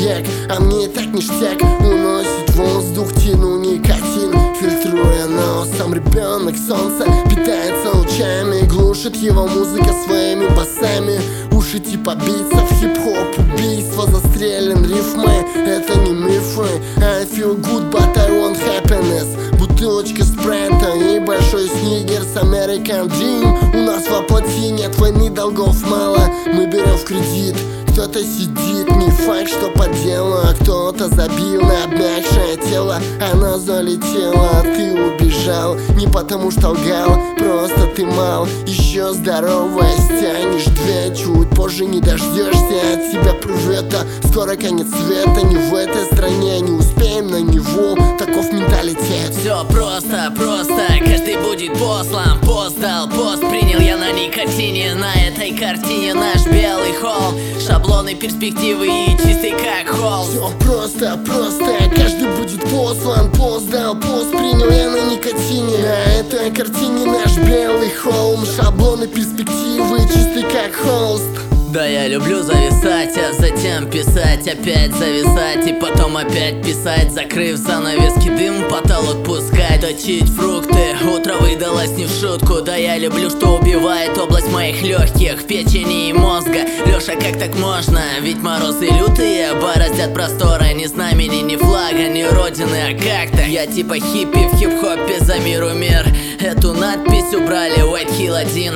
век, а мне так ништяк. Уносит воздух, тяну никотин, фильтруя нос. Сам ребенок солнца питается лучами, глушит его музыка своими басами. Уши типа битцев, хип-хоп, убийство, застрелен рифмы. Это не мифы. I feel good, but I want happiness. Бутылочка спрайта и большой снигерс. American Dream. У нас воплоти нет войны, долгов мало. Мы берем в кредит. Кто-то сидит, не факт, что по делу, а кто-то забил на обмякшее тело. Оно залетело, а ты убежал. Не потому что лгал, просто ты мал. Еще здоровая, стянешь две, чуть позже не дождешься от тебя привета. Скоро конец света, не в этой стране, не успеем на него, таков менталитет. Все просто, каждый будет послан. Пост дал, пост принял я на никотине. На этой картине наш белый холл, шаблоны, перспективы и чистый как холст. Все просто, каждый будет послан. Пост дал, пост принял я на никотине. На этой картине наш белый холм, шаблоны, перспективы, чистый как холст. Да, я люблю зависать, а затем писать, опять зависать и потом опять писать. Закрыв занавески, дым, потолок пускать, точить фрукты, утро выдалось не в шутку. Да, я люблю, что убивает область моих легких, печени и мозга. Леша, как так можно? Ведь морозы лютые бороздят просторы. Ни знамени, ни флага, ни родины, а как-то я типа хиппи в хип-хопе за миру мир. Эту надпись убрали, White Hill 1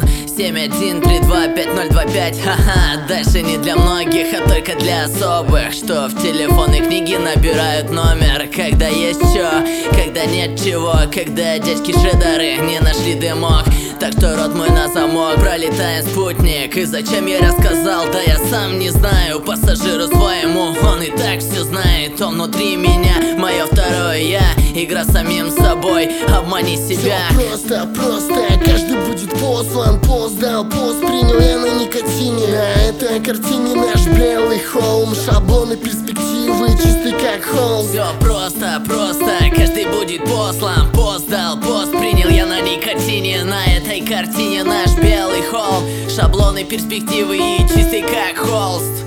71325025. Ха-ха, дальше не для многих, а только для особых, что в телефонной книге набирают номер. Когда есть чё, когда нет чего, когда дядьки шедеры не нашли дымок. Так что рот мой на замок, пролетает спутник. И зачем я рассказал, да я сам не знаю. Пассажиру своему, он и так все знает. Он внутри меня, мое второе я. Игра с самим собой, обмани себя. Все просто, каждый будет послан. Пост дал, пост принял я на никотине. На этой картине наш белый холм, шаблоны, перспективы, чистый как холст. Все просто, каждый будет послан. Пост дал, пост принял я на никотине. На этой картине наш белый холм, шаблоны, перспективы и чистый как холст.